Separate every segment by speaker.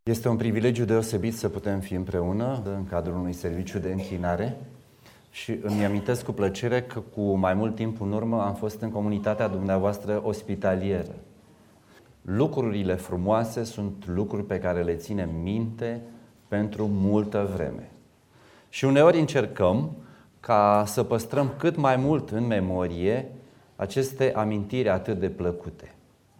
Speaker 1: Este un privilegiu deosebit să putem fi împreună în cadrul unui serviciu de închinare și îmi amintesc cu plăcere că cu mai mult timp în urmă am fost în comunitatea dumneavoastră ospitalieră. Lucrurile frumoase sunt lucruri pe care le ținem minte pentru multă vreme. Și uneori încercăm ca să păstrăm cât mai mult în memorie aceste amintiri atât de plăcute.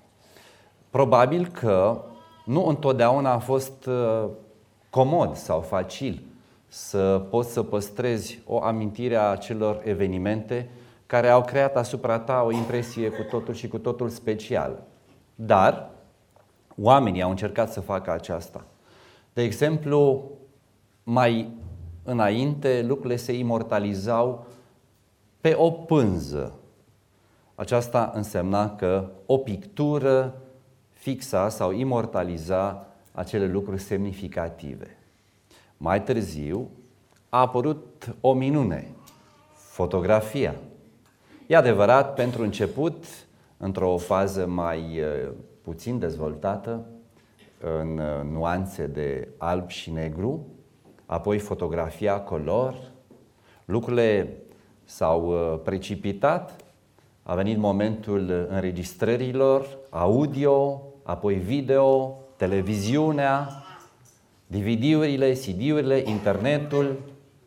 Speaker 1: Probabil că nu întotdeauna a fost comod sau facil să poți să păstrezi o amintire a acelor evenimente care au creat asupra ta o impresie cu totul și cu totul specială. Dar oamenii au încercat să facă aceasta. De exemplu, mai înainte lucrurile se imortalizau pe o pânză. Aceasta însemna că o pictură fixa sau imortaliza acele lucruri semnificative. Mai târziu a apărut o minune, fotografia. E adevărat, pentru început, într-o fază mai puțin dezvoltată, în nuanțe de alb și negru, apoi fotografia color, lucrurile s-au precipitat, a venit momentul înregistrărilor, audio, apoi video, televiziunea, DVD-urile, CD-urile, internetul,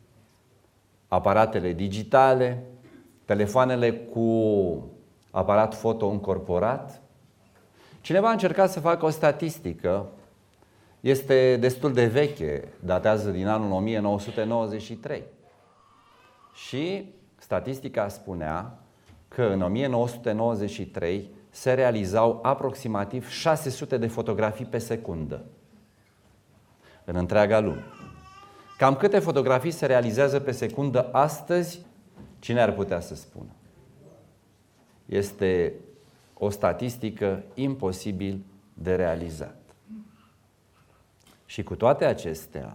Speaker 1: aparatele digitale, telefoanele cu aparat foto încorporat. Cineva a încercat să facă o statistică, este destul de veche, datează din anul 1993. Și statistica spunea că în 1993 se realizau aproximativ 600 de fotografii pe secundă în întreaga lume. Cam câte fotografii se realizează pe secundă astăzi? Cine ar putea să spună? Este o statistică imposibil de realizat. Și cu toate acestea,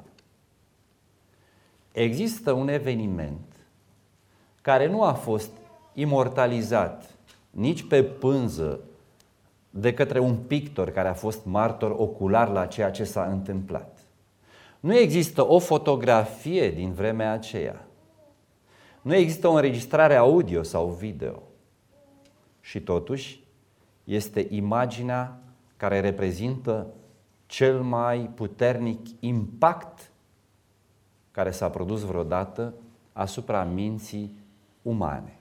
Speaker 1: există un eveniment care nu a fost imortalizat nici pe pânză de către un pictor care a fost martor ocular la ceea ce s-a întâmplat. Nu există o fotografie din vremea aceea. Nu există o înregistrare audio sau video. Și totuși este imaginea care reprezintă cel mai puternic impact care s-a produs vreodată asupra minții umane.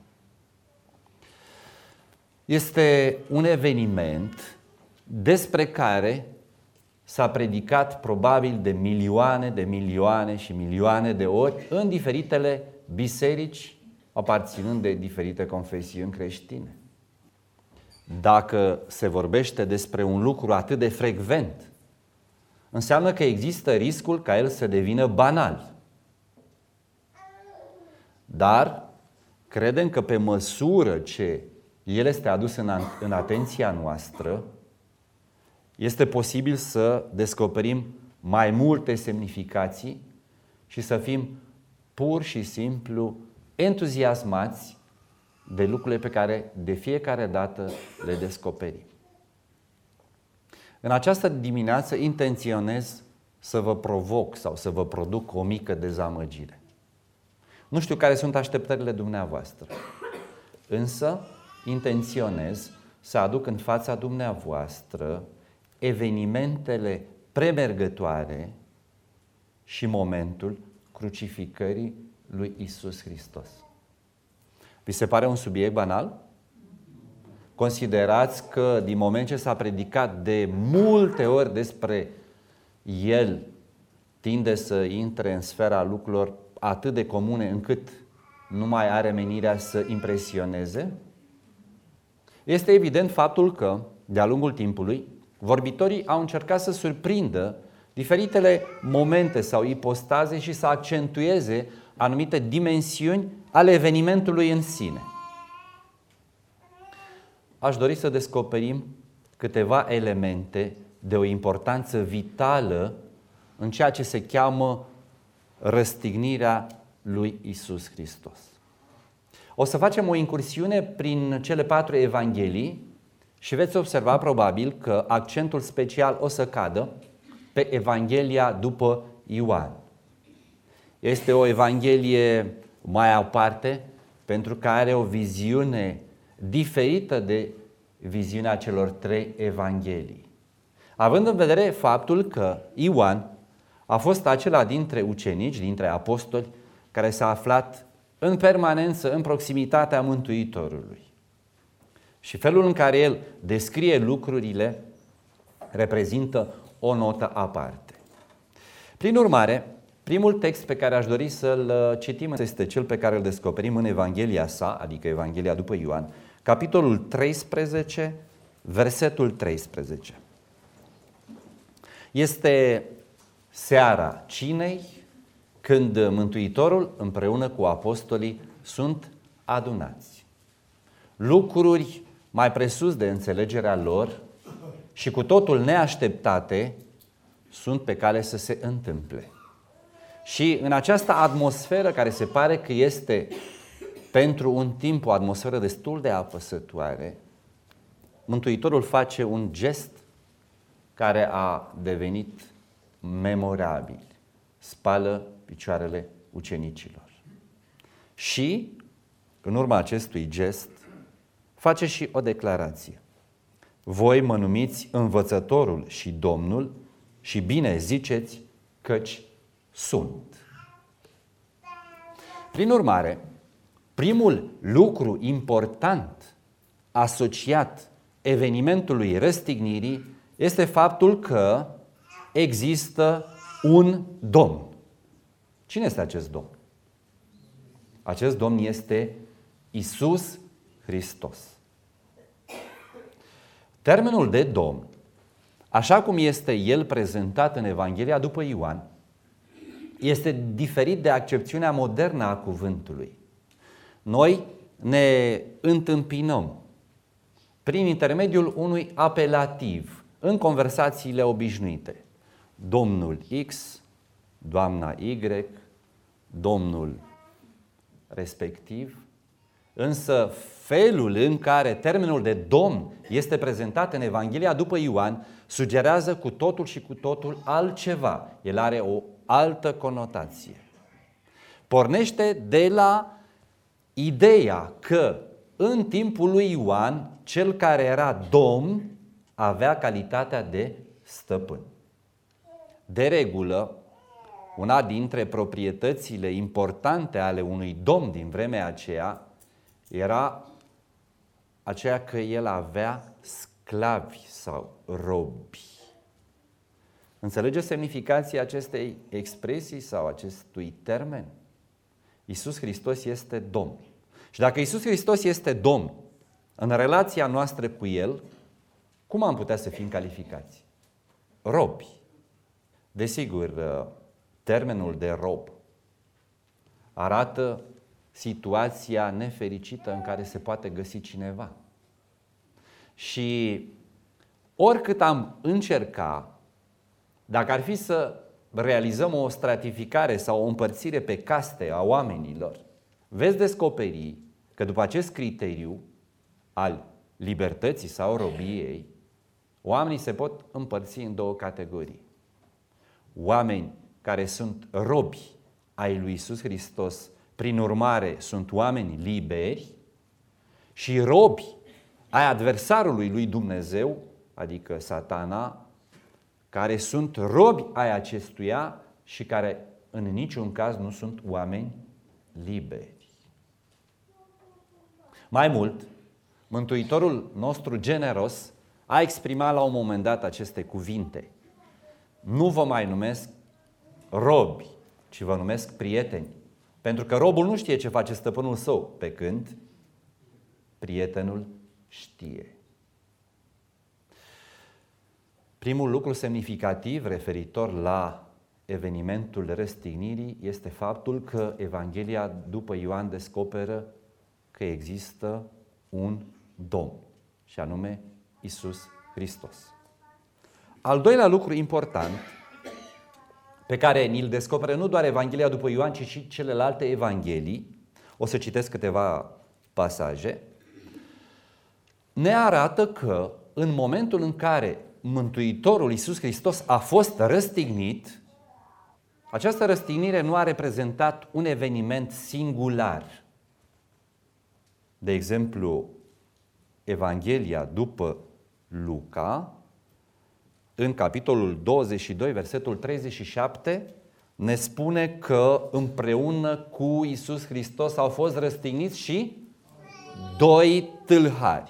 Speaker 1: Este un eveniment despre care s-a predicat probabil de milioane și milioane de ori în diferitele biserici aparținând de diferite confesiuni creștine. Dacă se vorbește despre un lucru atât de frecvent, înseamnă că există riscul ca el să devină banal. Dar credem că pe măsură ce el este adus în atenția noastră, este posibil să descoperim mai multe semnificații și să fim pur și simplu entuziasmați de lucrurile pe care de fiecare dată le descoperim. În această dimineață intenționez să vă provoc sau să vă produc o mică dezamăgire. Nu știu care sunt așteptările dumneavoastră, însă intenționez să aduc în fața dumneavoastră evenimentele premergătoare și momentul crucificării lui Iisus Hristos. Vi se pare un subiect banal? Considerați că din moment ce s-a predicat de multe ori despre el, tinde să intre în sfera lucrurilor atât de comune încât nu mai are menirea să impresioneze? Este evident faptul că, de-a lungul timpului, vorbitorii au încercat să surprindă diferitele momente sau ipostaze și să accentueze anumite dimensiuni ale evenimentului în sine. Aș dori să descoperim câteva elemente de o importanță vitală în ceea ce se cheamă răstignirea lui Iisus Hristos. O să facem o incursiune prin cele 4 evanghelii și veți observa probabil că accentul special o să cadă pe Evanghelia după Ioan. Este o Evanghelie mai aparte pentru că are o viziune diferită de viziunea celor trei Evanghelii. Având în vedere faptul că Ioan a fost acela dintre ucenici, dintre apostoli, care s-a aflat în permanență în proximitatea Mântuitorului. Și felul în care el descrie lucrurile reprezintă o notă aparte. Prin urmare, primul text pe care aș dori să-l citim este cel pe care îl descoperim în Evanghelia sa, adică Evanghelia după Ioan, capitolul 13, versetul 13. Este seara cinei, când Mântuitorul împreună cu apostolii sunt adunați. Lucruri mai presus de înțelegerea lor și cu totul neașteptate sunt pe cale să se întâmple. Și în această atmosferă care se pare că este pentru un timp o atmosferă destul de apăsătoare, Mântuitorul face un gest care a devenit memorabil. Spală picioarele ucenicilor. Și, în urma acestui gest, face și o declarație. Voi mă numiți învățătorul și Domnul și bine ziceți căci sunt. Prin urmare, primul lucru important asociat evenimentului răstignirii este faptul că există un Domn. Cine este acest Domn? Acest Domn este Iisus Hristos. Termenul de Domn, așa cum este el prezentat în Evanghelia după Ioan, este diferit de accepțiunea modernă a cuvântului. Noi ne întâmpinăm prin intermediul unui apelativ în conversațiile obișnuite. Domnul X, doamna Y, domnul respectiv, însă felul în care termenul de Domn este prezentat în Evanghelia după Ioan sugerează cu totul și cu totul altceva. El are o altă conotație. Pornește de la ideea că în timpul lui Ioan, cel care era Domn avea calitatea de stăpân. De regulă, una dintre proprietățile importante ale unui domn din vremea aceea era aceea că el avea sclavi sau robi. Înțelegeți semnificația acestei expresii sau acestui termen? Iisus Hristos este Domn. Și dacă Iisus Hristos este Domn, în relația noastră cu El, cum am putea să fim calificați? Robi. Desigur, termenul de rob arată situația nefericită în care se poate găsi cineva. Și oricât am încerca, dacă ar fi să realizăm o stratificare sau o împărțire pe caste a oamenilor, veți descoperi că după acest criteriu al libertății sau robiei, oamenii se pot împărți în două categorii. Oameni care sunt robi ai lui Iisus Hristos, prin urmare sunt oameni liberi, și robi ai adversarului lui Dumnezeu, adică Satana, care sunt robi ai acestuia și care în niciun caz nu sunt oameni liberi. Mai mult, Mântuitorul nostru generos a exprimat la un moment dat aceste cuvinte. Nu vă mai numesc robi, ci vă numesc prieteni. Pentru că robul nu știe ce face stăpânul său, pe când prietenul știe. Primul lucru semnificativ referitor la evenimentul răstignirii este faptul că Evanghelia după Ioan descoperă că există un Domn, și anume Iisus Hristos. Al doilea lucru important pe care ni-l descoperă nu doar Evanghelia după Ioan, ci și celelalte evanghelii, o să citesc câteva pasaje, ne arată că în momentul în care Mântuitorul Iisus Hristos a fost răstignit, această răstignire nu a reprezentat un eveniment singular. De exemplu, Evanghelia după Luca, în capitolul 22, versetul 37, ne spune că împreună cu Iisus Hristos au fost răstigniți și 2 tâlhari.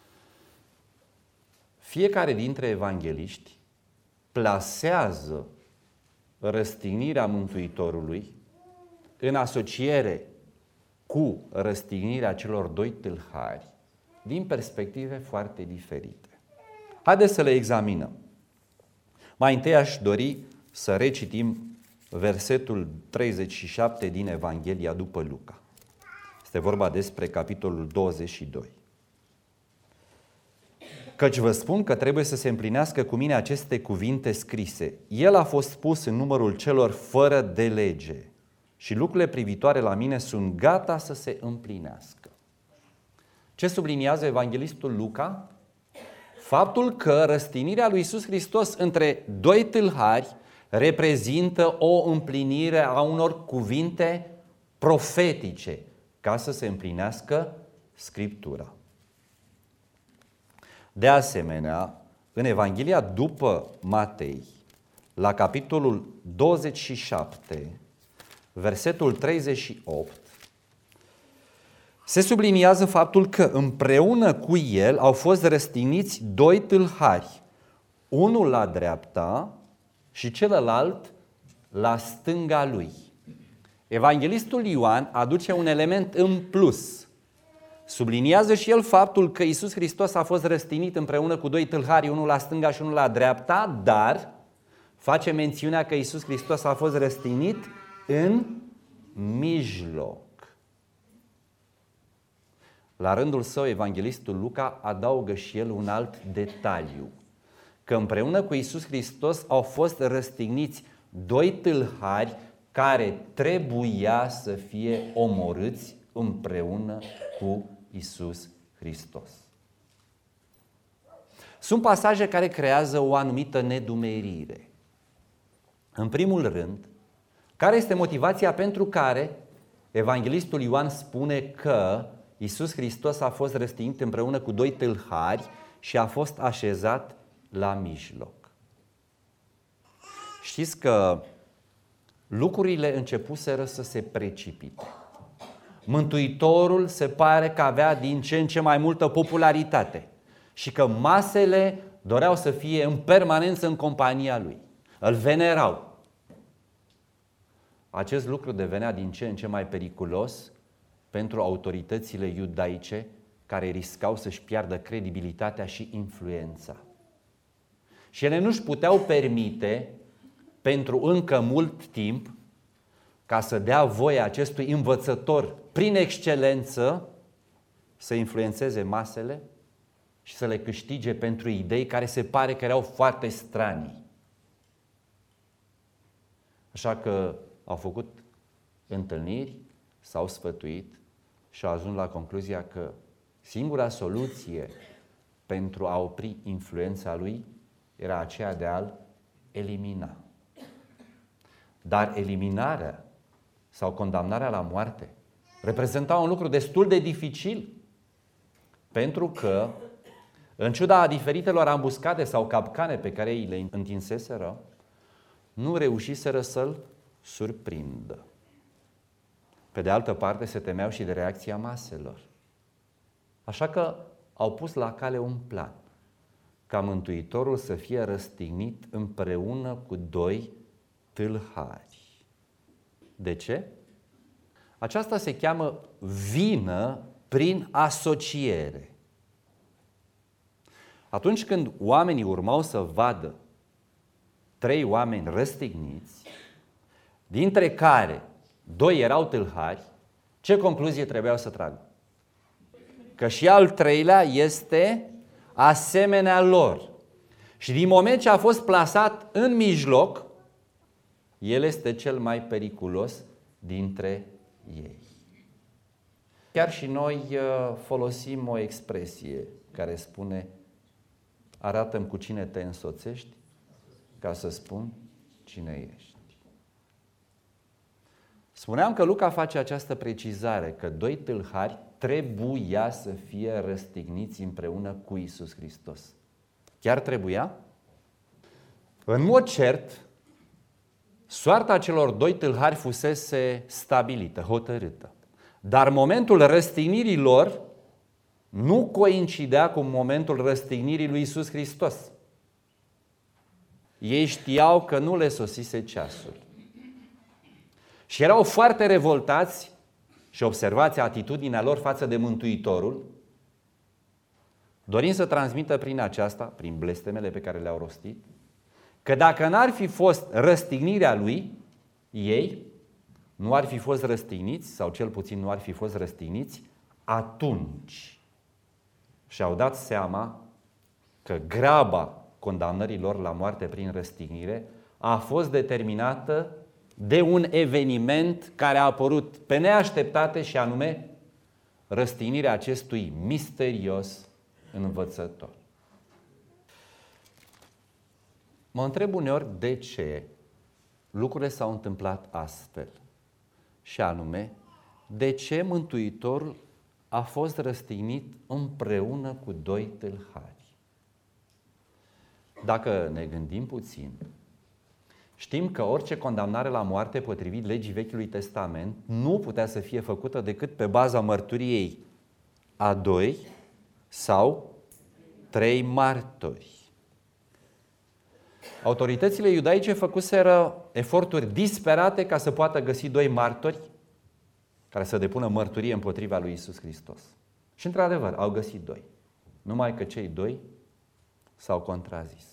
Speaker 1: Fiecare dintre evangeliști plasează răstignirea Mântuitorului în asociere cu răstignirea celor 2 tâlhari din perspective foarte diferite. Haideți să le examinăm. Mai întâi aș dori să recitim versetul 37 din Evanghelia după Luca. Este vorba despre capitolul 22. Căci vă spun că trebuie să se împlinească cu mine aceste cuvinte scrise. El a fost pus în numărul celor fără de lege și lucrurile privitoare la mine sunt gata să se împlinească. Ce subliniază evanghelistul Luca? Faptul că răstignirea lui Iisus Hristos între 2 tâlhari reprezintă o împlinire a unor cuvinte profetice ca să se împlinească Scriptura. De asemenea, în Evanghelia după Matei, la capitolul 27, versetul 38, se subliniază faptul că împreună cu el au fost răstigniți 2 tâlhari, unul la dreapta și celălalt la stânga lui. Evanghelistul Ioan aduce un element în plus. Subliniază și el faptul că Iisus Hristos a fost răstignit împreună cu 2 tâlhari, unul la stânga și unul la dreapta, dar face mențiunea că Iisus Hristos a fost răstignit în mijloc. La rândul său, evanghelistul Luca adaugă și el un alt detaliu, că împreună cu Iisus Hristos au fost răstigniți 2 tâlhari care trebuia să fie omorâți împreună cu Iisus Hristos. Sunt pasaje care creează o anumită nedumerire. În primul rând, care este motivația pentru care evanghelistul Ioan spune că Iisus Hristos a fost răstignit împreună cu 2 tâlhari și a fost așezat la mijloc? Știți că lucrurile începuseră să se precipite. Mântuitorul se pare că avea din ce în ce mai multă popularitate și că masele doreau să fie în permanență în compania lui. Îl venerau. Acest lucru devenea din ce în ce mai periculos pentru autoritățile iudaice care riscau să-și piardă credibilitatea și influența. Și ele nu-și puteau permite pentru încă mult timp ca să dea voie acestui învățător prin excelență să influențeze masele și să le câștige pentru idei care se pare că erau foarte stranii. Așa că au făcut întâlniri, s-au sfătuit și au ajuns la concluzia că singura soluție pentru a opri influența lui era aceea de a-l elimina. Dar eliminarea sau condamnarea la moarte reprezenta un lucru destul de dificil, pentru că, în ciuda diferitelor ambuscade sau capcane pe care ei le întinseseră, nu reușiseră să-l surprindă. Pe de altă parte, se temeau și de reacția maselor. Așa că au pus la cale un plan ca Mântuitorul să fie răstignit împreună cu 2 tâlhari. De ce? Aceasta se cheamă vină prin asociere. Atunci când oamenii urmau să vadă 3 oameni răstigniți, dintre care 2 erau tâlhari, ce concluzie trebuiau să tragă? Că și al 3-lea este asemenea lor. Și din moment ce a fost plasat în mijloc, el este cel mai periculos dintre ei. Chiar și noi folosim o expresie care spune arată-mi cu cine te însoțești, ca să spun cine ești. Spuneam că Luca face această precizare, că doi tâlhari trebuia să fie răstigniți împreună cu Iisus Hristos. Chiar trebuia? În mod cert, soarta celor doi tâlhari fusese stabilită, hotărâtă. Dar momentul răstignirii lor nu coincidea cu momentul răstignirii lui Iisus Hristos. Ei știau că nu le sosise ceasul. Și erau foarte revoltați și observați atitudinea lor față de Mântuitorul, dorind să transmită prin aceasta, prin blestemele pe care le-au rostit, că dacă n-ar fi fost răstignirea lui, ei nu ar fi fost răstigniți, sau cel puțin nu ar fi fost răstigniți, atunci și-au dat seama că graba condamnării lor la moarte prin răstignire a fost determinată de un eveniment care a apărut pe neașteptate, și anume răstignirea acestui misterios învățător. Mă întreb uneori de ce lucrurile s-au întâmplat astfel. Și anume, de ce Mântuitorul a fost răstignit împreună cu doi tâlhari? Dacă ne gândim puțin, știm că orice condamnare la moarte potrivit legii Vechiului Testament nu putea să fie făcută decât pe baza mărturiei a 2 sau 3 martori. Autoritățile iudaice făcuseră eforturi disperate ca să poată găsi 2 martori care să depună mărturie împotriva lui Iisus Hristos. Și într-adevăr au găsit 2. Numai că cei 2 s-au contrazis.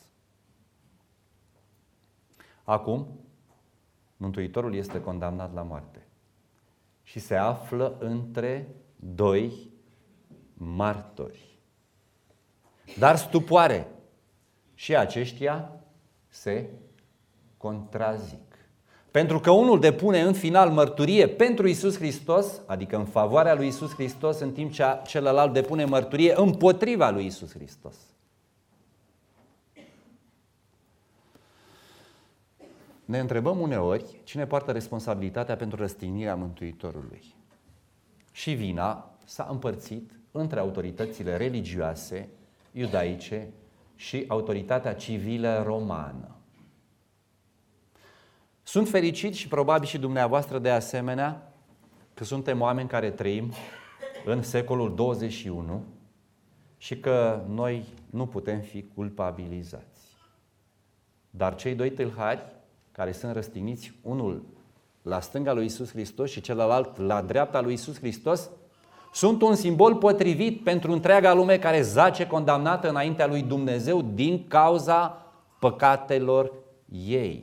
Speaker 1: Acum, Mântuitorul este condamnat la moarte și se află între 2 martori. Dar stupoare, și aceștia se contrazic. Pentru că unul depune în final mărturie pentru Iisus Hristos, adică în favoarea lui Iisus Hristos, în timp ce celălalt depune mărturie împotriva lui Iisus Hristos. Ne întrebăm uneori cine poartă responsabilitatea pentru răstignirea Mântuitorului. Și vina s-a împărțit între autoritățile religioase, iudaice și autoritatea civilă romană. Sunt fericit și probabil și dumneavoastră de asemenea că suntem oameni care trăim în secolul 21 și că noi nu putem fi culpabilizați. Dar cei 2 tâlhari care sunt răstigniți, unul la stânga lui Iisus Hristos și celălalt la dreapta lui Iisus Hristos, sunt un simbol potrivit pentru întreaga lume care zace condamnată înaintea lui Dumnezeu din cauza păcatelor ei.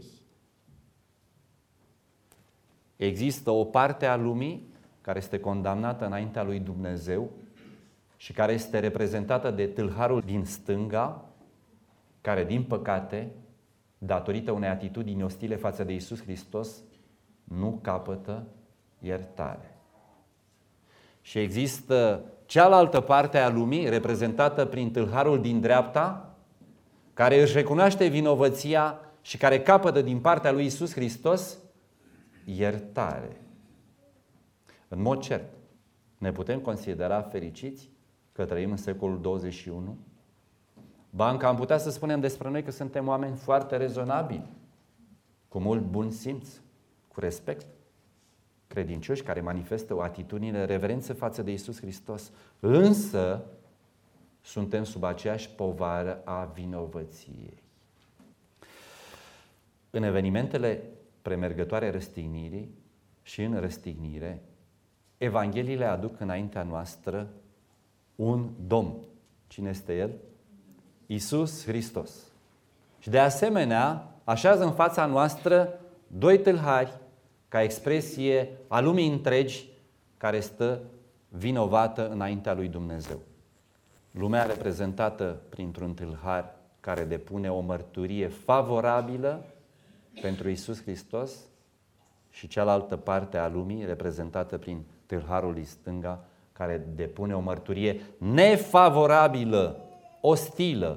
Speaker 1: Există o parte a lumii care este condamnată înaintea lui Dumnezeu și care este reprezentată de tâlharul din stânga, care din păcate, datorită unei atitudini ostile față de Iisus Hristos, nu capătă iertare. Și există cealaltă parte a lumii, reprezentată prin tâlharul din dreapta, care își recunoaște vinovăția și care capătă din partea lui Iisus Hristos iertare. În mod cert, ne putem considera fericiți că trăim în secolul 21? Ba, încă am putea să spunem despre noi că suntem oameni foarte rezonabili, cu mult bun simț, cu respect, credincioși care manifestă o atitudine de reverență față de Iisus Hristos. Însă, suntem sub aceeași povară a vinovăției. În evenimentele premergătoare răstignirii și în răstignire, Evangheliile aduc înaintea noastră un Domn. Cine este El? Iisus Hristos. Și de asemenea, așează în fața noastră 2 tâlhari ca expresie a lumii întregi care stă vinovată înaintea lui Dumnezeu. Lumea reprezentată printr-un tâlhar care depune o mărturie favorabilă pentru Iisus Hristos și cealaltă parte a lumii reprezentată prin tâlharul din stânga care depune o mărturie nefavorabilă, ostilă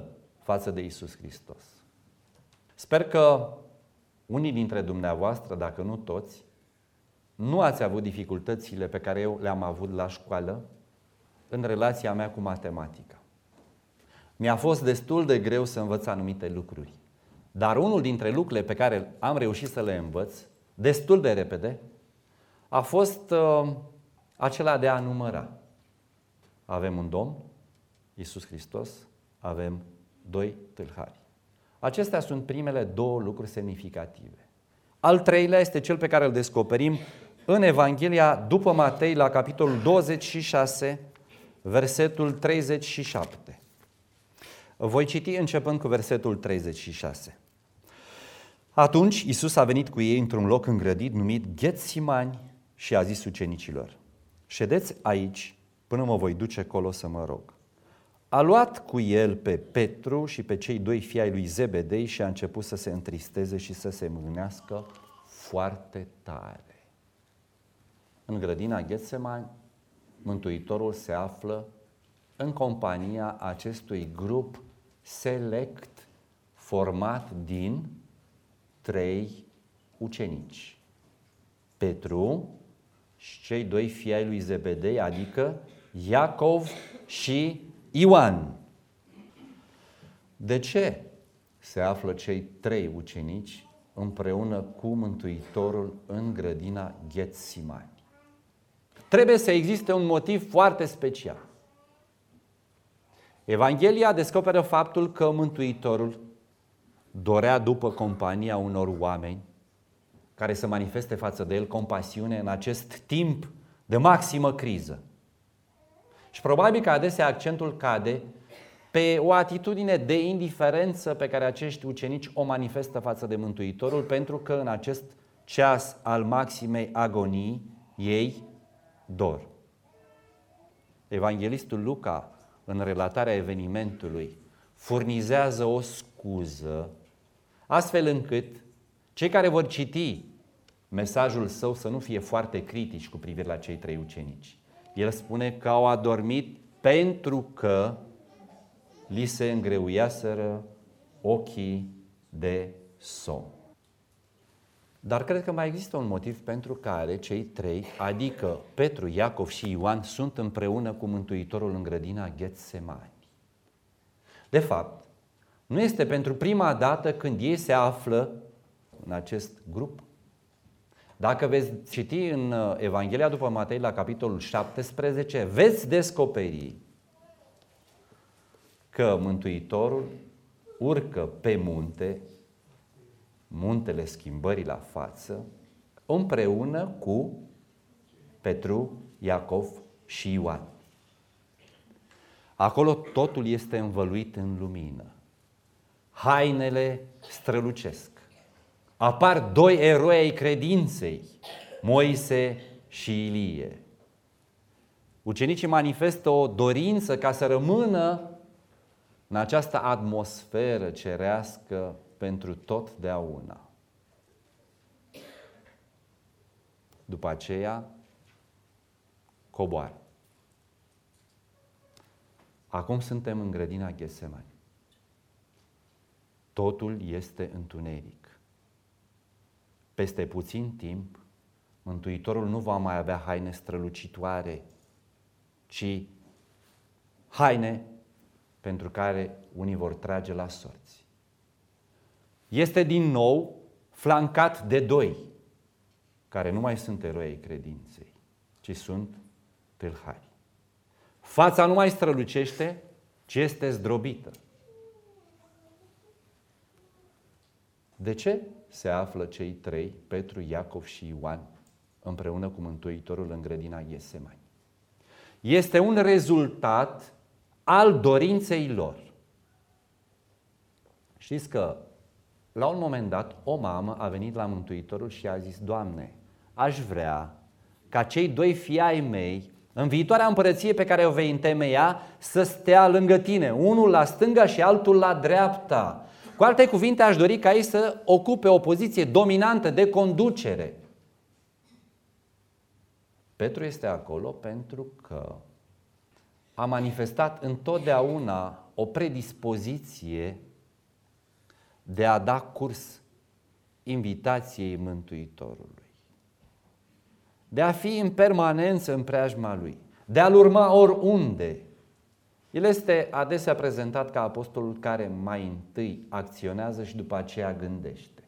Speaker 1: față de Iisus Hristos. Sper că unii dintre dumneavoastră, dacă nu toți, nu ați avut dificultățile pe care eu le-am avut la școală în relația mea cu matematica. Mi-a fost destul de greu să învăț anumite lucruri. Dar unul dintre lucrurile pe care am reușit să le învăț destul de repede a fost acela de a număra. Avem un Domn, Iisus Hristos, avem doi tâlhari. Acestea sunt primele două lucruri semnificative. Al treilea este cel pe care îl descoperim în Evanghelia după Matei, la capitolul 26, versetul 37. Voi citi începând cu versetul 36. Atunci Iisus a venit cu ei într-un loc îngrădit numit Ghetsimani și a zis ucenicilor: ședeți aici până mă voi duce acolo să mă rog. A luat cu el pe Petru și pe cei doi fii ai lui Zebedei și a început să se întristeze și să se mâhnească foarte tare. În grădina Ghetsemani, Mântuitorul se află în compania acestui grup select format din 3 ucenici. Petru și cei doi fii ai lui Zebedei, adică Iacov și Ioan. De ce se află cei 3 ucenici împreună cu Mântuitorul în grădina Ghetsimani? Trebuie să existe un motiv foarte special. Evanghelia descoperă faptul că Mântuitorul dorea după compania unor oameni care să manifeste față de el compasiune în acest timp de maximă criză. Și probabil că adesea accentul cade pe o atitudine de indiferență pe care acești ucenici o manifestă față de Mântuitorul, pentru că în acest ceas al maximei agonii ei dor. Evanghelistul Luca, în relatarea evenimentului, furnizează o scuză astfel încât cei care vor citi mesajul său să nu fie foarte critici cu privire la cei 3 ucenici. El spune că au adormit pentru că li se îngreuiaseră ochii de somn. Dar cred că mai există un motiv pentru care cei 3, adică Petru, Iacov și Ioan, sunt împreună cu Mântuitorul în grădina Ghetsemani. De fapt, nu este pentru prima dată când ei se află în acest grup. Dacă veți citi în Evanghelia după Matei, la capitolul 17, veți descoperi că Mântuitorul urcă pe munte, muntele schimbării la față, împreună cu Petru, Iacov și Ioan. Acolo totul este învăluit în lumină. Hainele strălucesc. Apar 2 eroi ai credinței, Moise și Ilie. Ucenicii manifestă o dorință ca să rămână în această atmosferă cerească pentru totdeauna. După aceea, coboară. Acum suntem în grădina Ghetsemani. Totul este întuneric. Peste puțin timp, Mântuitorul nu va mai avea haine strălucitoare, ci haine pentru care unii vor trage la sorți. Este din nou flancat de 2, care nu mai sunt eroi ai credinței, ci sunt tâlhari. Fața nu mai strălucește, ci este zdrobită. De ce se află cei 3, Petru, Iacov și Ioan, împreună cu Mântuitorul în grădina Ghetsemani? Este un rezultat al dorinței lor. Știți că la un moment dat o mamă a venit la Mântuitorul și a zis: Doamne, aș vrea ca cei 2 fii ai mei în viitoarea împărăție pe care o vei întemeia să stea lângă tine, unul la stânga și altul la dreapta. Cu alte cuvinte, aș dori ca ei să ocupe o poziție dominantă de conducere. Petru este acolo pentru că a manifestat întotdeauna o predispoziție de a da curs invitației Mântuitorului, de a fi în permanență în preajma Lui, de a-L urma oriunde. El este adesea prezentat ca apostolul care mai întâi acționează și după aceea gândește.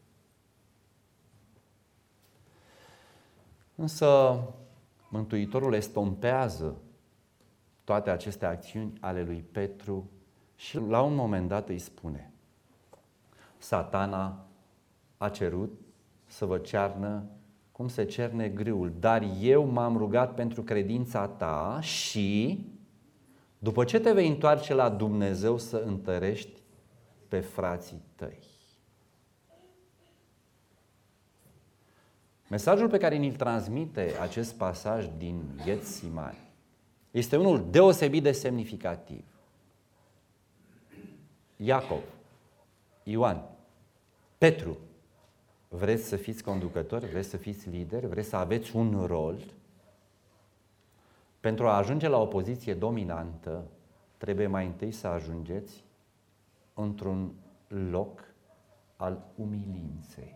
Speaker 1: Însă Mântuitorul estompează toate aceste acțiuni ale lui Petru și la un moment dat îi spune: Satana a cerut să vă cearnă cum se cerne grâul, dar eu m-am rugat pentru credința ta și după ce te vei întoarce la Dumnezeu să întărești pe frații tăi. Mesajul pe care ni-l transmite acest pasaj din Ghetsimani este unul deosebit de semnificativ. Iacov, Ioan, Petru, vreți să fiți conducători, vreți să fiți lideri, vreți să aveți un rol? Pentru a ajunge la o poziție dominantă, trebuie mai întâi să ajungeți într-un loc al umilinței.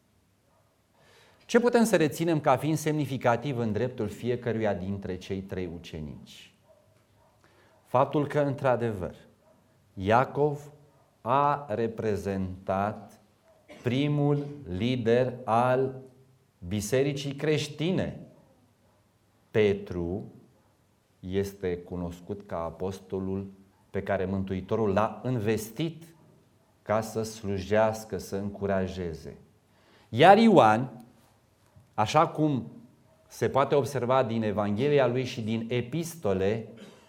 Speaker 1: Ce putem să reținem ca fiind semnificativ în dreptul fiecăruia dintre cei trei ucenici? Faptul că, într-adevăr, Iacov a reprezentat primul lider al bisericii creștine. Petru este cunoscut ca apostolul pe care Mântuitorul l-a învestit ca să slujească, să încurajeze. Iar Ioan, așa cum se poate observa din Evanghelia lui și din epistole,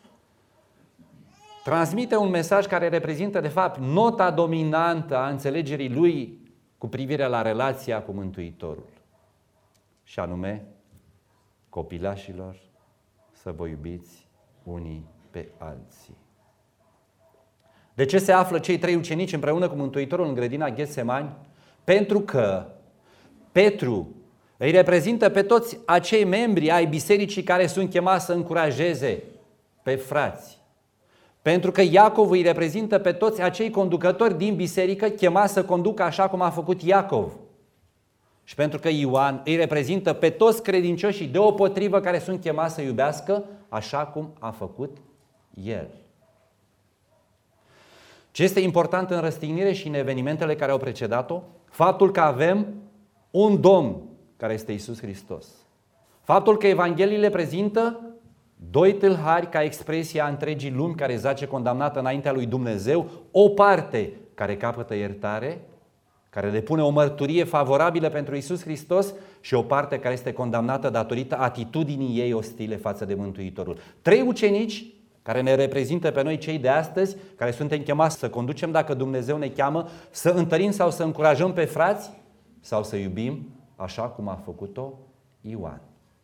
Speaker 1: transmite un mesaj care reprezintă, de fapt, nota dominantă a înțelegerii lui cu privire la relația cu Mântuitorul. Și anume, copilașilor, să vă iubiți unii pe alții. De ce se află cei trei ucenici împreună cu Mântuitorul în grădina Ghetsemani? Pentru că Petru îi reprezintă pe toți acei membri ai bisericii care sunt chemați să încurajeze pe frați. Pentru că Iacov îi reprezintă pe toți acei conducători din biserică chemați să conducă așa cum a făcut Iacov. Și pentru că Ioan îi reprezintă pe toți credincioșii deopotrivă care sunt chemați să iubească așa cum a făcut el. Ce este important în răstignire și în evenimentele care au precedat-o? Faptul că avem un Domn care este Iisus Hristos. Faptul că Evangheliile prezintă doi tâlhari ca expresia întregii lumi care zace condamnată înaintea lui Dumnezeu, o parte care capătă iertare, care depune o mărturie favorabilă pentru Iisus Hristos și o parte care este condamnată datorită atitudinii ei ostile față de Mântuitorul. Trei ucenici care ne reprezintă pe noi cei de astăzi, care suntem chemați să conducem dacă Dumnezeu ne cheamă, să întărim sau să încurajăm pe frați sau să iubim așa cum a făcut-o Ioan.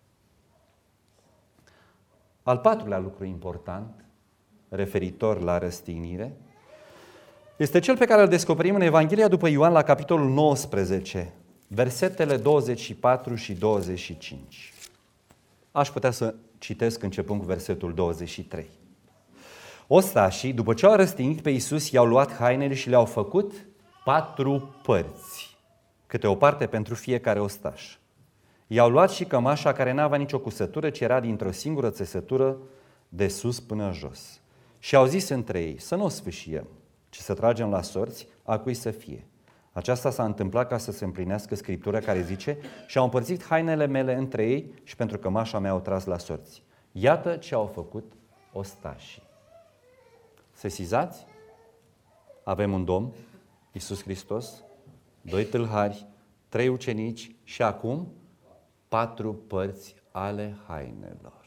Speaker 1: Al patrulea lucru important, referitor la răstignire, este cel pe care îl descoperim în Evanghelia după Ioan la capitolul 19, versetele 24 și 25. Aș putea să citesc începând cu versetul 23. Ostașii, după ce au răstignit pe Iisus, i-au luat hainele și le-au făcut 4 părți, câte o parte pentru fiecare ostaș. I-au luat și cămașa care n-avea nicio cusătură, ci era dintr-o singură țesătură de sus până jos. Și au zis între ei: să nu o sfâșiem, ci să tragem la sorți a cui să fie. Aceasta s-a întâmplat ca să se împlinească Scriptura care zice: și au împărțit hainele mele între ei și pentru cămașa mea au tras la sorți. Iată ce au făcut ostașii. Sesizați? Avem un Domn, Iisus Hristos, 2 tâlhari, 3 ucenici și acum 4 părți ale hainelor.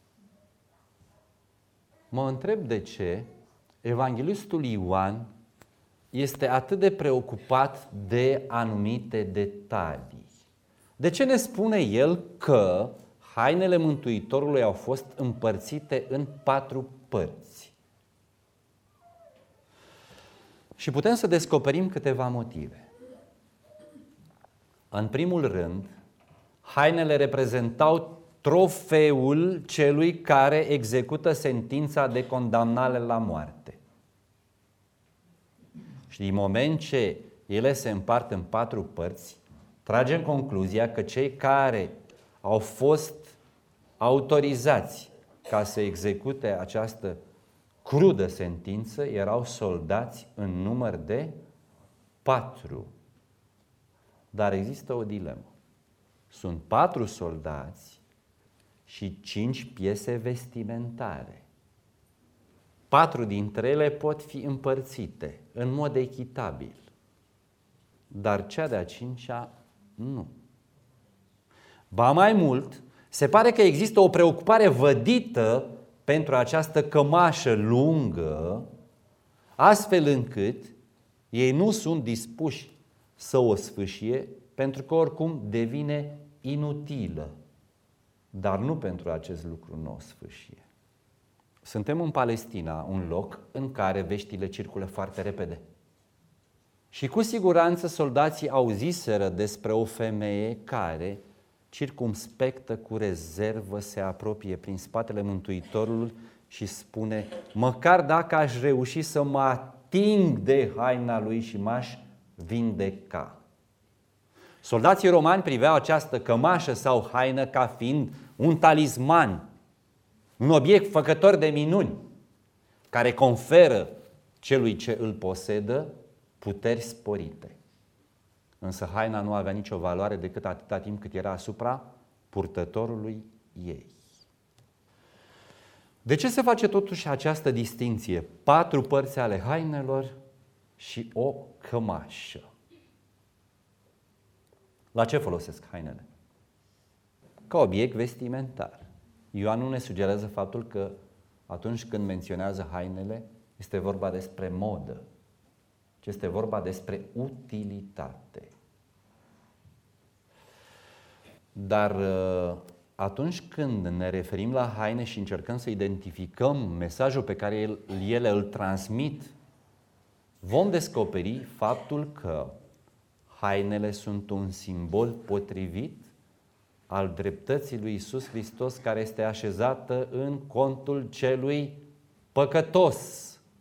Speaker 1: Mă întreb de ce evanghelistul Ioan este atât de preocupat de anumite detalii. De ce ne spune el că hainele Mântuitorului au fost împărțite în 4 părți? Și putem să descoperim câteva motive. În primul rând, hainele reprezentau trofeul celui care execută sentința de condamnare la moarte. Și din moment ce ele se împart în 4 părți, tragem concluzia că cei care au fost autorizați ca să execute această crudă sentință erau soldați în număr de 4. Dar există o dilemă. Sunt 4 soldați și 5 piese vestimentare. 4 dintre ele pot fi împărțite în mod echitabil, dar cea de-a 5-a nu. Ba mai mult, se pare că există o preocupare vădită pentru această cămașă lungă, astfel încât ei nu sunt dispuși să o sfâșie, pentru că oricum devine inutilă. Dar nu pentru acest lucru nu o sfâșie. Suntem în Palestina, un loc în care veștile circulă foarte repede. Și cu siguranță soldații auziseră despre o femeie care, circumspectă cu rezervă, se apropie prin spatele Mântuitorului și spune: măcar dacă aș reuși să mă ating de haina lui și m-aș vindeca. Soldații romani priveau această cămașă sau haină ca fiind un talisman, un obiect făcător de minuni, care conferă celui ce îl posedă puteri sporite. Însă haina nu avea nicio valoare decât atâta timp cât era asupra purtătorului ei. De ce se face totuși această distinție? 4 părți ale hainelor și o cămașă. La ce folosesc hainele? Ca obiect vestimentar. Ioan nu ne sugerează faptul că atunci când menționează hainele, este vorba despre modă, ci este vorba despre utilitate. Dar atunci când ne referim la haine și încercăm să identificăm mesajul pe care ele îl transmit, vom descoperi faptul că hainele sunt un simbol potrivit al dreptății lui Iisus Hristos, care este așezată în contul celui păcătos.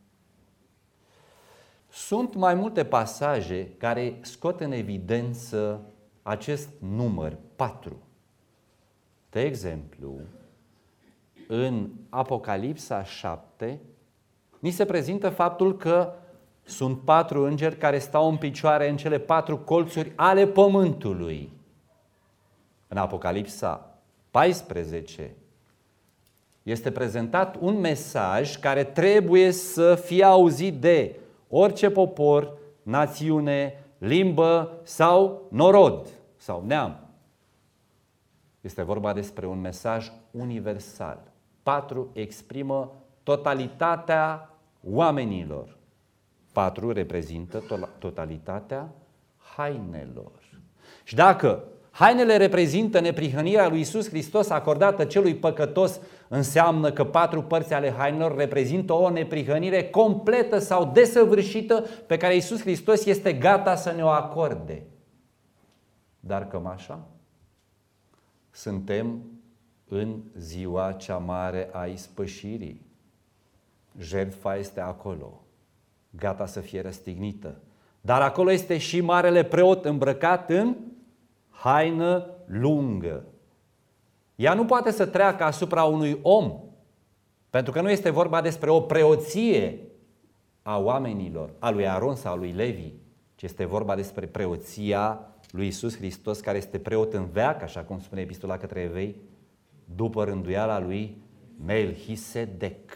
Speaker 1: Sunt mai multe pasaje care scot în evidență acest număr 4. De exemplu, în Apocalipsa 7 ni se prezintă faptul că sunt 4 îngeri care stau în picioare în cele 4 colțuri ale pământului. În Apocalipsa 14 este prezentat un mesaj care trebuie să fie auzit de orice popor, națiune, limbă sau norod sau neam. Este vorba despre un mesaj universal. 4 exprimă totalitatea oamenilor. 4 reprezintă totalitatea hainelor. Și dacă hainele reprezintă neprihănirea lui Iisus Hristos acordată celui păcătos, înseamnă că 4 părți ale hainelor reprezintă o neprihănire completă sau desăvârșită pe care Iisus Hristos este gata să ne o acorde. Dar cămașa? Suntem în ziua cea mare a ispășirii. Jertfa este acolo, gata să fie răstignită. Dar acolo este și marele preot îmbrăcat în haină lungă. Ea nu poate să treacă asupra unui om, pentru că nu este vorba despre o preoție a oamenilor, a lui Aron sau a lui Levi, ci este vorba despre preoția lui Iisus Hristos, care este preot în veac, așa cum spune Epistola către Evrei, după rânduiala lui Melchisedec.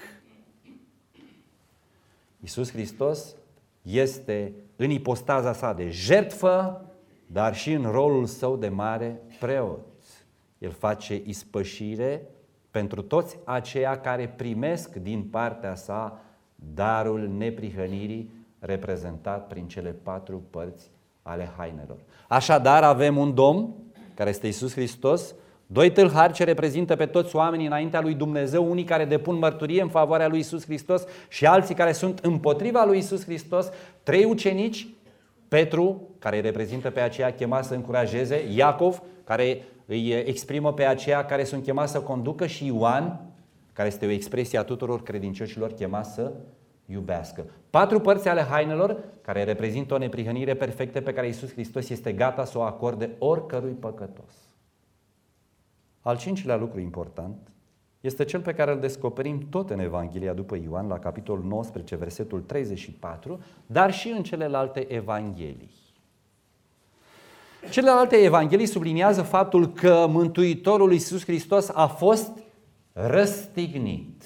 Speaker 1: Iisus Hristos este în ipostaza sa de jertfă, dar și în rolul său de mare preot. El face ispășire pentru toți aceia care primesc din partea sa darul neprihănirii, reprezentat prin cele 4 părți ale hainelor. Așadar avem un Domn, care este Iisus Hristos, 2 tâlhari ce reprezintă pe toți oamenii înaintea lui Dumnezeu, unii care depun mărturie în favoarea lui Iisus Hristos și alții care sunt împotriva lui Iisus Hristos, 3 ucenici, Petru, care îi reprezintă pe aceia chemați să încurajeze, Iacov, care îi exprimă pe aceia care sunt chemați să conducă, și Ioan, care este o expresie a tuturor credincioșilor chemați să iubească. 4 părți ale hainelor care reprezintă o neprihănire perfectă pe care Iisus Hristos este gata să o acorde oricărui păcătos. Al 5-lea lucru important este cel pe care îl descoperim tot în Evanghelia după Ioan, la capitolul 19, versetul 34, dar și în celelalte evanghelii. Celelalte evanghelii subliniază faptul că Mântuitorul Iisus Hristos a fost răstignit.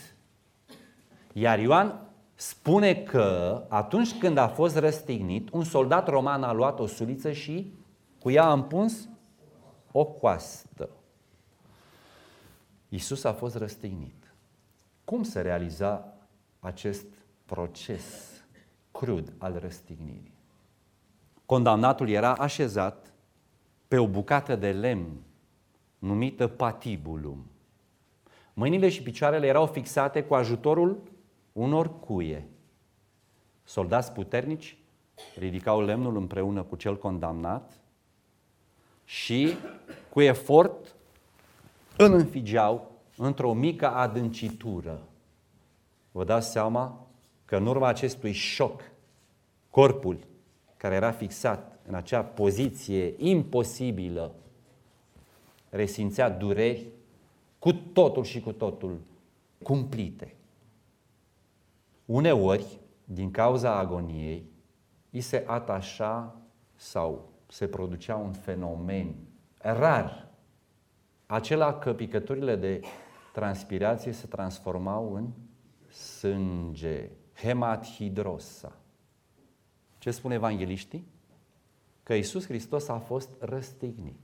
Speaker 1: Iar Ioan spune că atunci când a fost răstignit, un soldat roman a luat o suliță și cu ea a împuns o coastă. Iisus a fost răstignit. Cum se realiza acest proces crud al răstignirii? Condamnatul era așezat pe o bucată de lemn numită patibulum. Mâinile și picioarele erau fixate cu ajutorul unor cuie. Soldați puternici ridicau lemnul împreună cu cel condamnat și cu efort îl înfigeau într-o mică adâncitură. Vă dați seama că în urma acestui șoc, corpul care era fixat în acea poziție imposibilă resimțea dureri cu totul și cu totul cumplite. Uneori, din cauza agoniei, îi se atașa sau se producea un fenomen rar, acela că picăturile de transpirație se transformau în sânge, hematidrosa. Ce spun evangheliștii? Că Iisus Hristos a fost răstignit.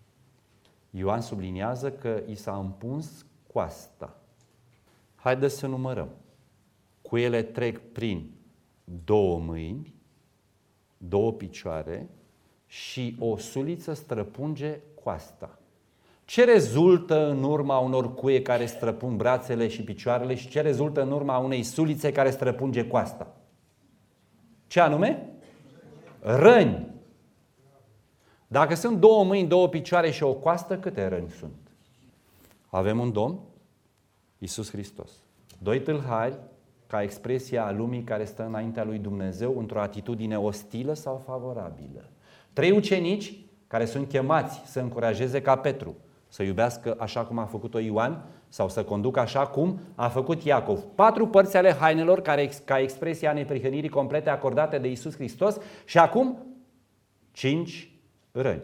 Speaker 1: Ioan subliniază că i s-a împuns coasta. Haideți să numărăm. Cuiele trec prin 2 mâini, 2 picioare și o suliță străpunge coasta. Ce rezultă în urma unor cuie care străpung brațele și picioarele și ce rezultă în urma unei sulițe care străpunge coasta? Ce anume? Răni. Dacă sunt 2 mâini, 2 picioare și o coastă, câte răni sunt? Avem un Domn, Iisus Hristos. 2 tâlhari, ca expresia a lumii care stă înaintea lui Dumnezeu într-o atitudine ostilă sau favorabilă. 3 ucenici care sunt chemați să încurajeze ca Petru să iubească așa cum a făcut-o Ioan sau să conducă așa cum a făcut Iacov. 4 părți ale hainelor care, ca expresia neprihănirii complete acordate de Iisus Hristos și acum 5 răni.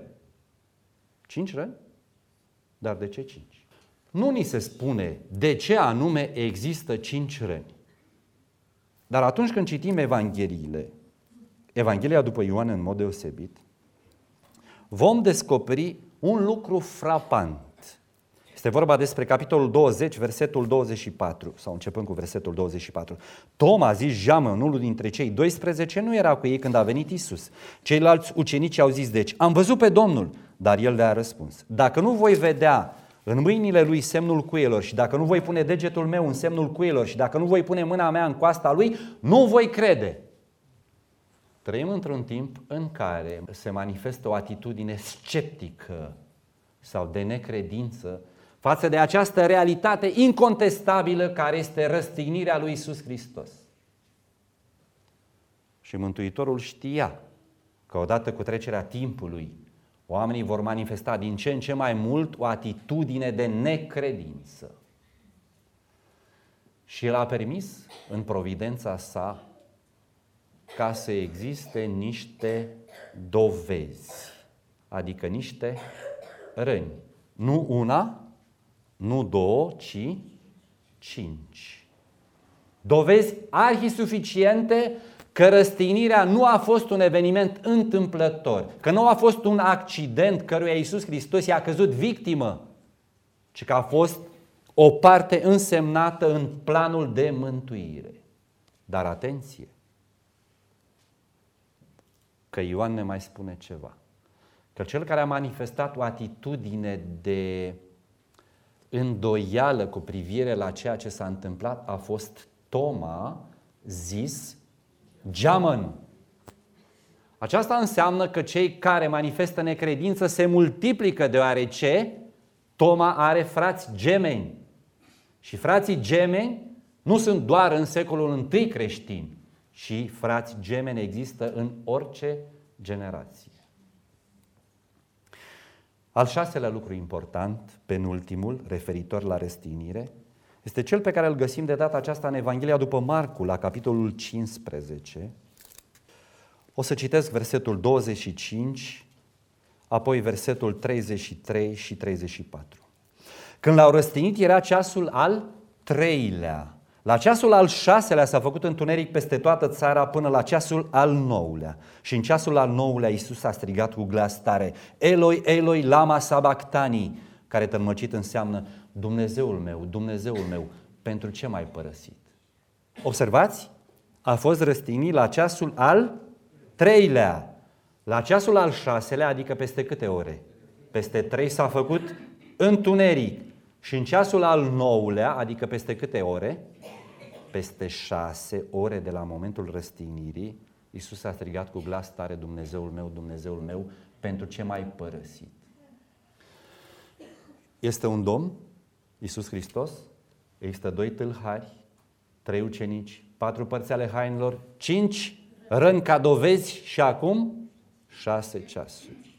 Speaker 1: 5 răni? Dar de ce 5? Nu ni se spune de ce anume există 5 răni. Dar atunci când citim Evangheliile, Evanghelia după Ioan în mod deosebit, vom descoperi un lucru frapant. Este vorba despre capitolul 20, versetul 24, sau începând cu versetul 24. Toma, zis Jamăn, unul dintre cei 12, nu era cu ei când a venit Iisus. Ceilalți ucenici au zis, deci, am văzut pe Domnul, dar el le-a răspuns, dacă nu voi vedea în mâinile lui semnul cuielor și dacă nu voi pune degetul meu în semnul cuielor și dacă nu voi pune mâna mea în coasta lui, nu voi crede. Trăim într-un timp în care se manifestă o atitudine sceptică sau de necredință față de această realitate incontestabilă care este răstignirea lui Iisus Hristos. Și Mântuitorul știa că odată cu trecerea timpului, oamenii vor manifesta din ce în ce mai mult o atitudine de necredință. Și El a permis în providența sa ca să existe niște dovezi, adică niște răni. Nu una, nu 2, ci 5. Dovezi arhisuficiente că răstignirea nu a fost un eveniment întâmplător, că nu a fost un accident căruia Iisus Hristos i-a căzut victimă, ci că a fost o parte însemnată în planul de mântuire. Dar atenție, că Ioan ne mai spune ceva. Că cel care a manifestat o atitudine de îndoială cu privire la ceea ce s-a întâmplat a fost Toma, zis Jamăn. Aceasta înseamnă că cei care manifestă necredință se multiplică deoarece Toma are frați gemeni. Și frații gemeni Nu sunt doar în secolul I creștini, ci frați gemeni există în orice generație. Al șaselea lucru important, penultimul, referitor la răstignire, este cel pe care îl găsim de data aceasta în Evanghelia după Marcu, la capitolul 15. O să citesc versetul 25, apoi versetul 33 și 34. Când l-au răstignit era ceasul al 3-lea. La ceasul al 6-lea s-a făcut întuneric peste toată țara până la ceasul al 9-lea. Și în ceasul al 9-lea Iisus a strigat cu glas tare: Eloi, Eloi, lama sabactani, care tălmăcit înseamnă: Dumnezeul meu, pentru ce m-ai părăsit? Observați? A fost răstignit la ceasul al 3-lea. La ceasul al 6-lea, adică peste câte ore? Peste 3 s-a făcut întuneric. Și în ceasul al 9-lea, adică peste câte ore? Peste 6 ore de la momentul răstignirii, Iisus a strigat cu glas tare: Dumnezeul meu, pentru ce m-ai părăsit? Este un Domn, Iisus Hristos, există 2 tâlhari, 3 ucenici, 4 părți ale hainelor, 5 răni ca dovezi și acum 6 ceasuri.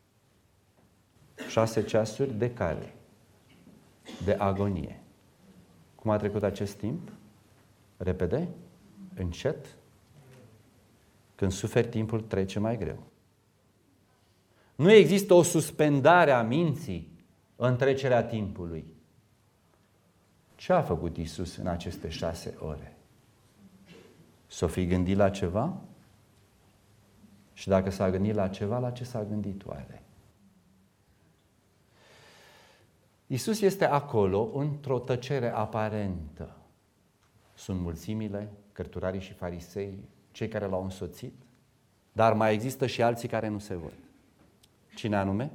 Speaker 1: 6 ceasuri de care? De agonie. Cum a trecut acest timp? Repede? Încet? Când suferi, timpul trece mai greu. Nu există o suspendare a minții în trecerea timpului. Ce a făcut Iisus în aceste 6 ore? S-o fi gândit la ceva? Și dacă s-a gândit la ceva, la ce s-a gândit oare? Iisus este acolo într-o tăcere aparentă. Sunt mulțimile, cărturarii și farisei, cei care l-au însoțit, dar mai există și alții care nu se văd. Cine anume?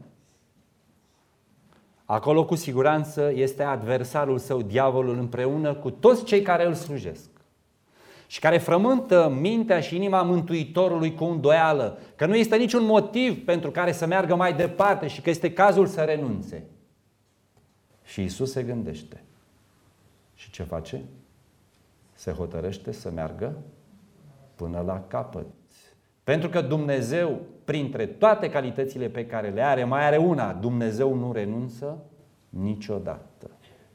Speaker 1: Acolo cu siguranță este adversarul său, diavolul, împreună cu toți cei care îl slujesc și care frământă mintea și inima Mântuitorului cu îndoială că nu este niciun motiv pentru care să meargă mai departe și că este cazul să renunțe. Și Iisus se gândește. Și ce face? Se hotărăște să meargă până la capăt. Pentru că Dumnezeu, printre toate calitățile pe care le are, mai are una: Dumnezeu nu renunță niciodată.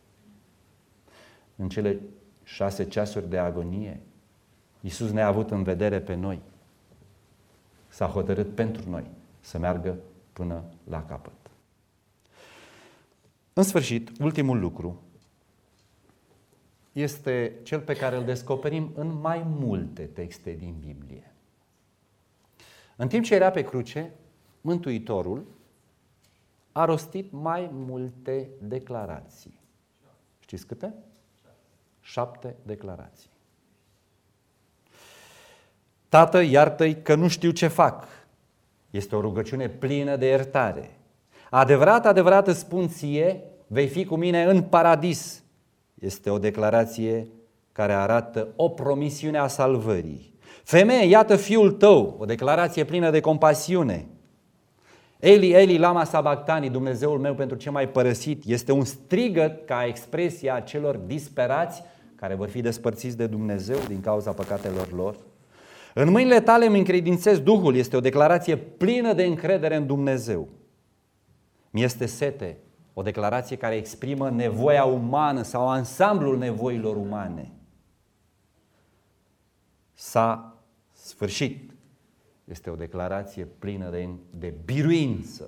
Speaker 1: În cele 6 ceasuri de agonie, Iisus ne-a avut în vedere pe noi. S-a hotărât pentru noi să meargă până la capăt. În sfârșit, ultimul lucru este cel pe care îl descoperim în mai multe texte din Biblie. În timp ce era pe cruce, Mântuitorul a rostit mai multe declarații. Știți câte? 7 declarații. Tată, iartă-i că nu știu ce fac. Este o rugăciune plină de iertare. Adevărat, adevărat îți spun ție, vei fi cu mine în paradis. Este o declarație care arată o promisiune a salvării. Femeie, iată fiul tău, o declarație plină de compasiune. Eli, Eli, lama sabactani, Dumnezeul meu, pentru ce m-ai părăsit? Este un strigăt ca expresia a celor disperați care vor fi despărțiți de Dumnezeu din cauza păcatelor lor. În mâinile tale îmi încredințez Duhul, este o declarație plină de încredere în Dumnezeu. Mi-este sete, o declarație care exprimă nevoia umană sau ansamblul nevoilor umane. S-a sfârșit. Este o declarație plină de biruință.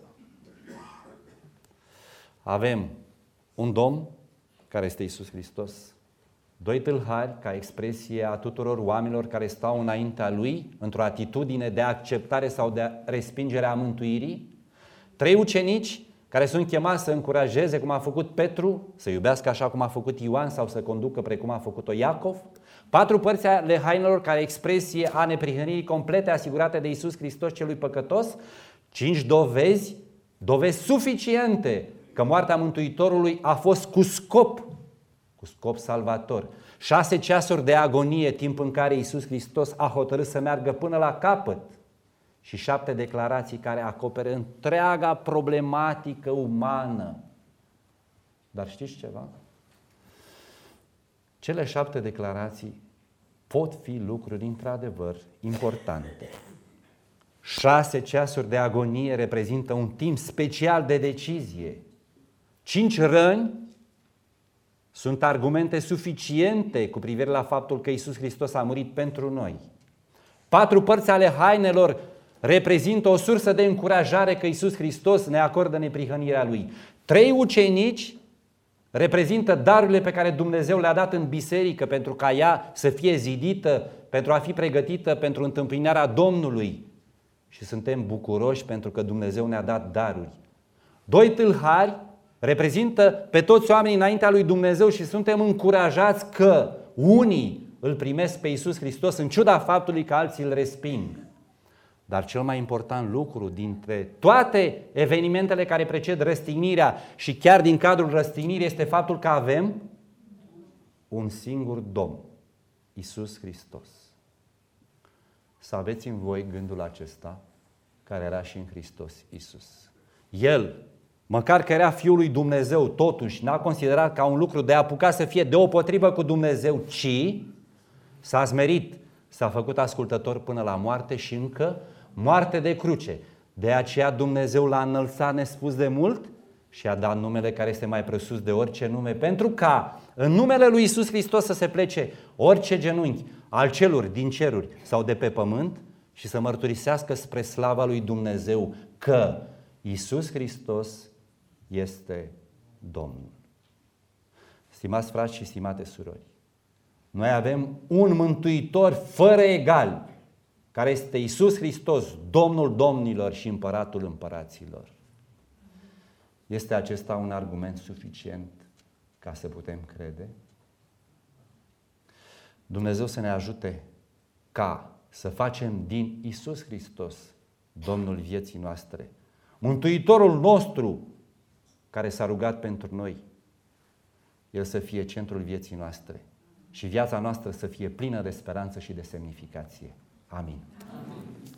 Speaker 1: Avem un Domn, care este Iisus Hristos, 2 tâlhari, ca expresie a tuturor oamenilor care stau înaintea Lui, într-o atitudine de acceptare sau de respingere a mântuirii, 3 ucenici, care sunt chemați să încurajeze, cum a făcut Petru, să iubească așa cum a făcut Ioan sau să conducă precum a făcut-o Iacov, 4 părți ale hainelor, care expresie a neprihănirii complete asigurate de Iisus Hristos celui păcătos, 5 dovezi suficiente că moartea Mântuitorului a fost cu scop salvator. 6 ceasuri de agonie, timp în care Iisus Hristos a hotărât să meargă până la capăt. Și 7 declarații care acoperă întreaga problematică umană. Dar știți ceva? Cele 7 declarații pot fi lucruri într-adevăr importante. 6 ceasuri de agonie reprezintă un timp special de decizie. 5 răni sunt argumente suficiente cu privire la faptul că Iisus Hristos a murit pentru noi. 4 părți ale hainelor reprezintă o sursă de încurajare că Iisus Hristos ne acordă neprihănirea Lui. 3 ucenici reprezintă darurile pe care Dumnezeu le-a dat în biserică pentru ca ea să fie zidită, pentru a fi pregătită pentru întâmpinarea Domnului. Și suntem bucuroși pentru că Dumnezeu ne-a dat daruri. 2 tâlhari reprezintă pe toți oamenii înaintea lui Dumnezeu și suntem încurajați că unii îl primesc pe Iisus Hristos în ciuda faptului că alții îl resping. Dar cel mai important lucru dintre toate evenimentele care preced răstignirea și chiar din cadrul răstignirii este faptul că avem un singur Domn, Iisus Hristos. Să aveți în voi gândul acesta care era și în Hristos Iisus. El, măcar că era Fiul lui Dumnezeu, totuși n-a considerat ca un lucru de apucat să fie deopotrivă cu Dumnezeu, ci s-a smerit, s-a făcut ascultător până la moarte și încă moarte de cruce. De aceea Dumnezeu l-a înălțat nespus de mult și a dat numele care este mai presus de orice nume, pentru ca în numele lui Iisus Hristos să se plece orice genunchi al celor din ceruri sau de pe pământ și să mărturisească spre slava lui Dumnezeu că Iisus Hristos este Domnul. Stimați frați și stimate surori, noi avem un mântuitor fără egal, care este Iisus Hristos, Domnul domnilor și Împăratul împăraților. Este acesta un argument suficient ca să putem crede? Dumnezeu să ne ajute ca să facem din Iisus Hristos Domnul vieții noastre, Mântuitorul nostru care s-a rugat pentru noi, El să fie centrul vieții noastre și viața noastră să fie plină de speranță și de semnificație. Amin. Amin.